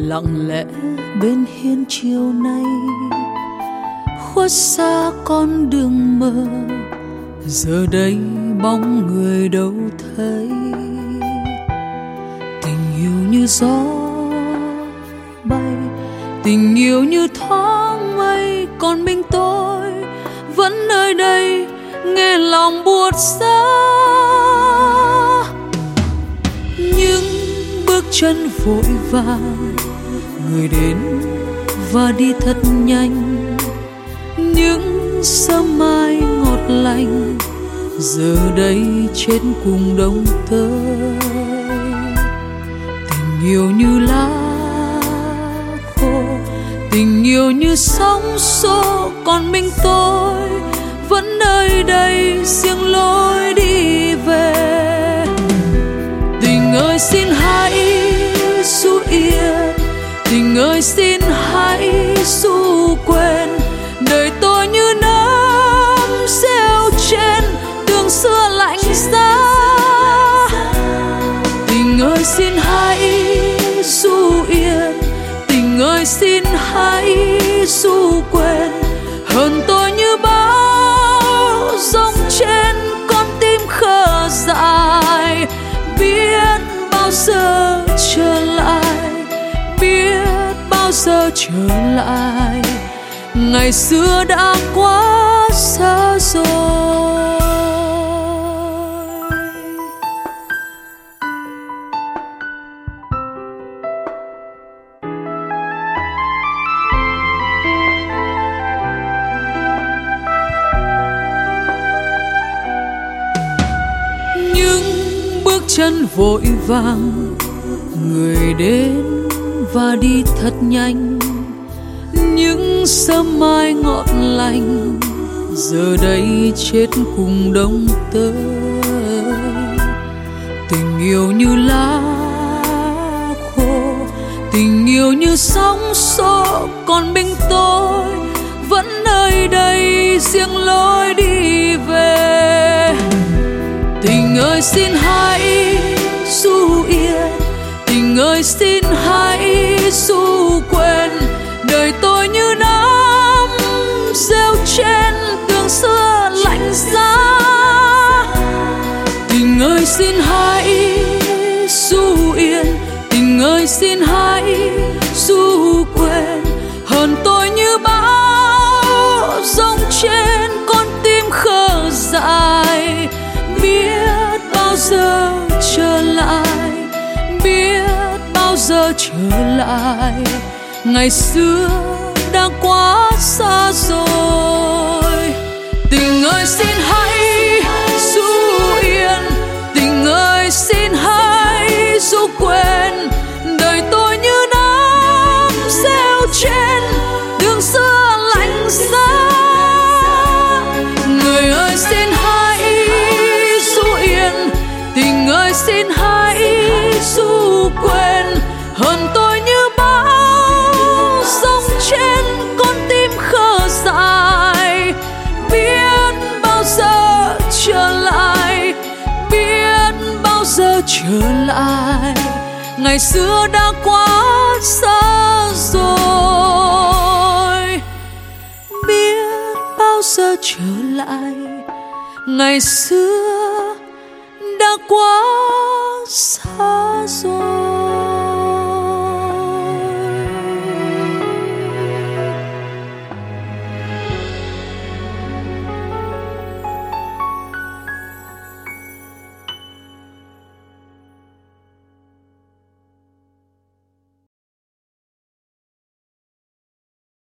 lặng lẽ bên hiên chiều nay, khuất xa con đường mờ, giờ đây bóng người đâu thấy. Tình yêu như gió bay, tình yêu như thoáng mây, còn mình tôi vẫn nơi đây nghe lòng buốt giá. Những bước chân vội vàng, người đến và đi thật nhanh, những sớm mai ngọt lành giờ đây trên cùng đông tới. Tình yêu như lá khô, tình yêu như sóng xô, còn mình tôi vẫn nơi đây riêng lối đi về. Tình ơi xin hãy ru yên, tình ơi xin hãy ru quên, đời tôi như nấm rêu trên đường xưa lạnh giá. Tình ơi xin hãy ru yên, tình ơi xin hãy ru quên, hơn tôi như bão giông trên con tim khờ dại. Biết bao giờ trở lại, biết bao giờ trở lại, ngày xưa đã quá xa rồi. Những bước chân vội vàng, người đến và đi thật nhanh, những sớm mai ngọt lành giờ đây chết cùng đông tới. Tình yêu như lá khô, tình yêu như sóng xô, còn mình tôi vẫn nơi đây riêng lối đi về. Tình ơi xin hãy ru yên, tình ơi xin hãy ru quên, đời tôi như nấm rêu trên tường xưa lạnh giá. Tình ơi xin hãy ru yên, tình ơi xin hãy ru quên, hơn tôi như bão giông trên con tim khờ dại. Biết bao giờ trở lại, biết bao giờ trở lại, ngày xưa đã quá xa rồi. Tình ơi xin hãy ru yên, tình ơi xin hãy ru quên, đời tôi như nấm rêu trên đường xưa lạnh giá. Người ơi xin hãy ru yên, tình ơi xin hãy ru quên, hơn tôi như bão giông trên con tim khờ dại. Biết bao giờ trở lại, biết bao giờ trở lại, ngày xưa đã quá xa rồi. Biết bao giờ trở lại, ngày xưa đã quá xa rồi.